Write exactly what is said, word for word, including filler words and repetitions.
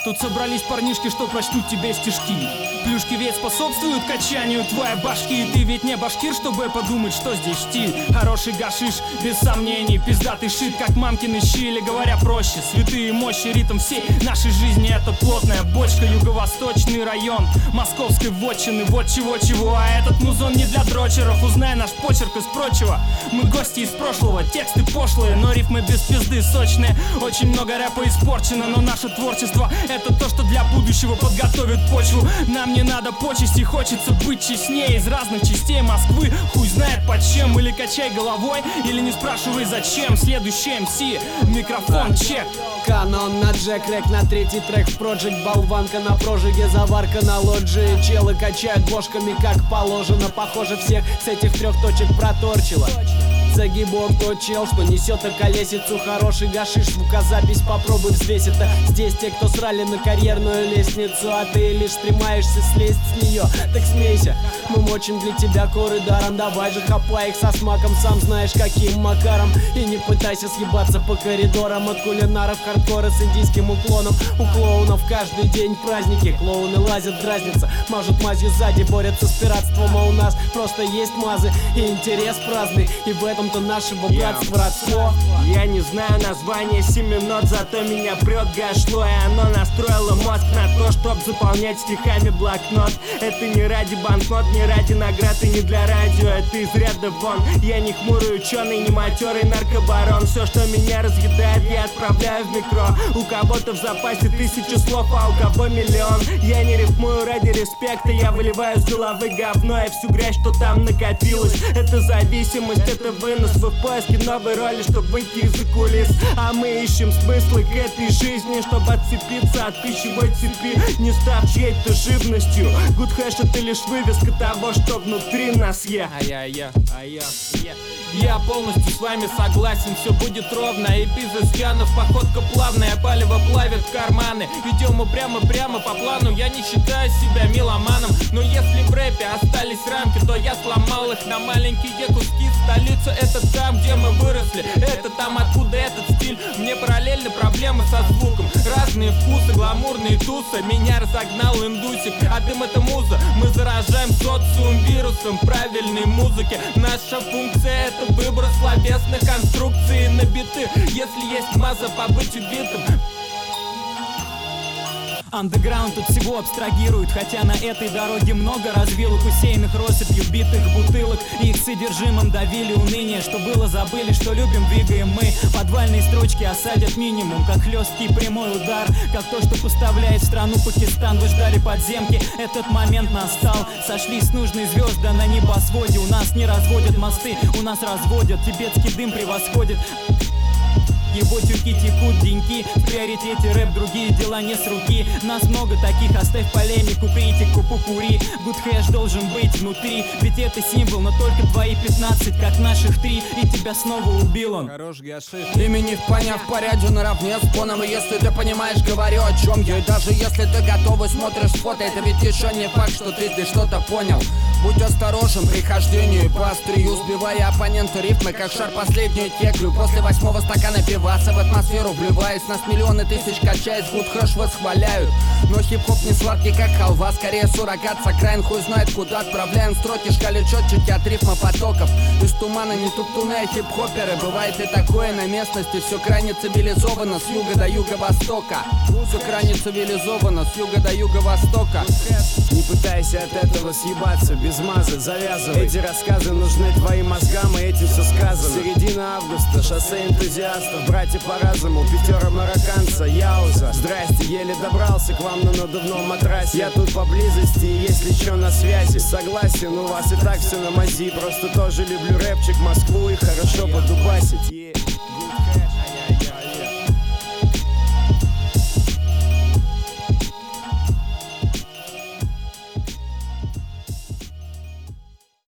Тут собрались парнишки, что прочтут тебе стишки. Плюшки ведь способствуют качанию твоей башки. И ты ведь не башкир, чтобы подумать, что здесь штиль. Хороший гашиш, без сомнений, пиздатый шит, как мамкины щи. Или говоря проще, святые мощи, ритм всей нашей жизни. Это плотная бочка, юго-восточный район московской вотчины. Вот чего-чего, а этот музон не для дрочеров. Узнай наш почерк из прочего. Мы гости из прошлого, тексты пошлые, но рифмы без пизды сочные. Очень много рэпа испорчено, но наше творчество — это то, что для будущего подготовит почву. Нам не надо почести, хочется быть честнее. Из разных частей Москвы, хуй знает под чем. Или качай головой, или не спрашивай зачем. Следующий эм си, микрофон, чек. Канон на джек, рэк на третий трек в проджект. Болванка на прожиге, заварка на лоджии. Челы качают бошками как положено. Похоже, всех с этих трех точек проторчило. Загибок тот чел, что несет на колесицу хороший гашиш. Звукозапись попробуй взвесь это. Здесь те, кто срали на карьерную лестницу, а ты лишь стремаешься слезть с нее. Так смейся, мы мочим для тебя коры даром. Давай же хапай их со смаком, сам знаешь каким макаром. И не пытайся съебаться по коридорам. От кулинаров хардкора с индийским уклоном. У клоунов каждый день праздники. Клоуны лазят, дразнятся, мажут мазью сзади, борются с пиратством. А у нас просто есть мазы и интерес праздный. И в этом то нашего братства родство. Я не знаю название семи нот, зато меня прет гашло. И оно настроило мозг на то, чтоб заполнять стихами блокнот. Это не ради банкнот, не ради наград и не для радио. Это из ряда вон. Я не хмурый ученый, не матерый наркобарон. Все, что меня разъедает, я отправляю в микро. У кого-то в запасе тысячу слов, а у кого миллион. Я не рифмую ради респекта, я выливаю с головы говно. И всю грязь, что там накопилась. Это зависимость, это вы. Вы в поиске новой роли, чтобы выйти из-за кулис. А мы ищем смыслы к этой жизни, чтобы отцепиться от пищевой цепи, не став чьей-то живностью. Good hash — это лишь вывеска того, что внутри нас я. А я, я, а я, я. Я полностью с вами согласен, все будет ровно. И бизнес-янов, походка плавная, палево плавит карманы. Идем мы прямо-прямо по плану. Я не считаю себя меломаном, но если в рэпе остались рамки, то я сломал их на маленькие куски. Столица — это там, где мы выросли, это там, откуда этот стиль. Мне параллельно проблемы со звуком, разные вкусы, гламурные тусы. Меня разогнал индусик, а дым — это муза. Мы заражаем социум вирусом правильной музыки. Наша функция — это выброс словесных конструкций на биты. Если есть маза, побыть убитым. Андеграунд тут всего абстрагирует, хотя на этой дороге много развилок, усеянных россыпью битых бутылок. Их содержимым давили уныние, что было забыли, что любим, двигаем мы. Подвальные строчки осадят минимум, как хлесткий прямой удар, как то, что поставляет в страну Пакистан. Вы ждали подземки, этот момент настал. Сошлись нужные звезды на небосводе. У нас не разводят мосты, у нас разводят. Тибетский дым превосходит. Его тюки текут деньки, в приоритете рэп, другие дела не с руки. Нас много таких, оставь полемику, критику, покури. Good hash должен быть внутри, ведь это символ, но только твои пятнадцать, как наших три. И тебя снова убил он. Хорош гашиш. Имени в поняв по ряду наравне с поном. И если ты понимаешь, говорю о чем я. И даже если ты готовый смотришь фото, это ведь еще не факт, что ты здесь что-то понял. Будь осторожен при хождении по острию, сбивая оппоненту рифмы, как шар последнюю теклю. После восьмого стакана пиваса в атмосферу вливаясь, нас миллионы тысяч качаясь, good hash восхваляют. Но хип-хоп не сладкий, как халва, скорее суррогат с окраин, хуй знает куда. Отправляем строки, шкале четчики от рифма потоков. Из тумана не туптуны, а хип-хоперы. Бывает и такое на местности, все крайне цивилизовано с юга до юго-востока. Все крайне цивилизовано с юга до юго-востока. Не пытайся от этого съебаться, без маза завязывай. Эти рассказы нужны твоим мозгам, и этим все сказано. Середина августа, шоссе энтузиастов, братья по разуму, пятера марокканца, Яуза. Здрасте, еле добрался к вам на надувном матрасе. Я тут поблизости, и если чё на связи. Согласен, у вас и так все на мази. Просто тоже люблю рэпчик, Москву и хорошо подубасить.